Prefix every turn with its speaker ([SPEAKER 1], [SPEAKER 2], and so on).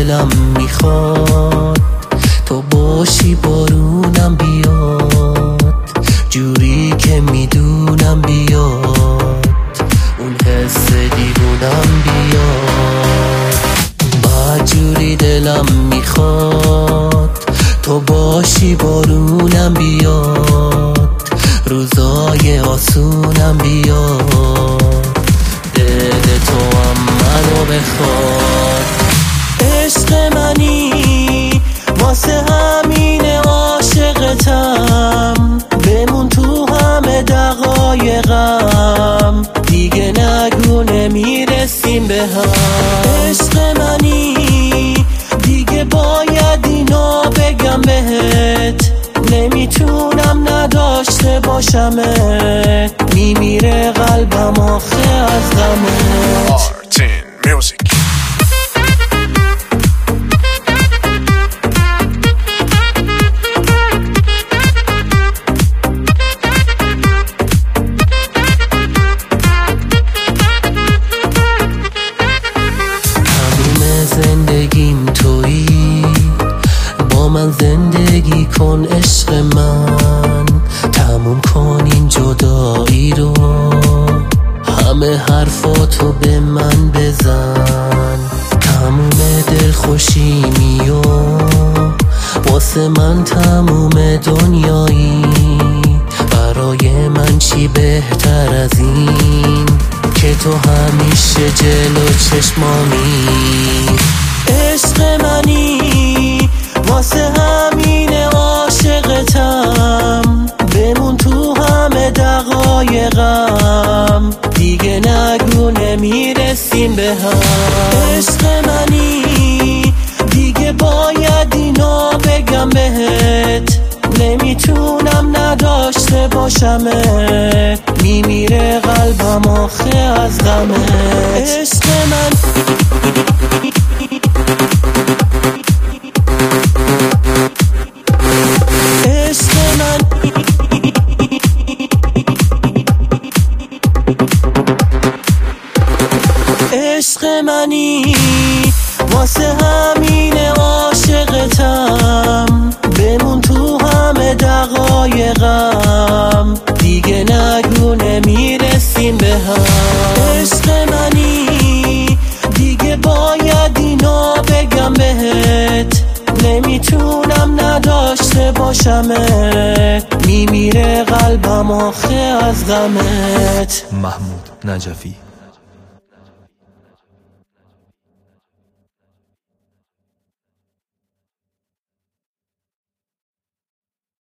[SPEAKER 1] دلم میخواد تو باشی بارونم بیاد، جوری که میدونم بیاد، اون حس دیوونم بیاد. بعد جوری دلم میخواد تو باشی بارونم بیاد، روزای آسونم بیاد، دل تو هم منو بخواد. عشق منی واسه همین عاشقتم، بمون تو همه دقایقم، دیگه نگو نمیرسیم به هم. عشق منی دیگه باید اینو بگم بهت، نمیتونم نداشته باشمت، میمیره قلبم آخه از غمت. زندگیم تویی، با من زندگی کن عشق من، تموم کن این جدایی رو، همه حرفاتو به من بزن، تموم دلخوشیمی و واسه من تموم دنیایی، برای من چی بهتر از این که تو همیشه جلو چشمامی. عشق منی واسه همین عاشقتم، بمون تو همه دقایقم، دیگه نگو نمیرسیم به هم. عشق منی دیگه باید اینو بگم بهت، نمیتونم نداشته باشمت، میمیره قلبم آخه از غمت. عشق من عشق من عشق منی واسه همین عاشقتم، بمون تو همه دقایقم، دیگه نگو نمیرسیم به هم. عشق منی دیگه باید اینو بگم بهت، نمیتونم نداشته باشمت، میمیره قلبم آخه از غمت.
[SPEAKER 2] محمود نجفی.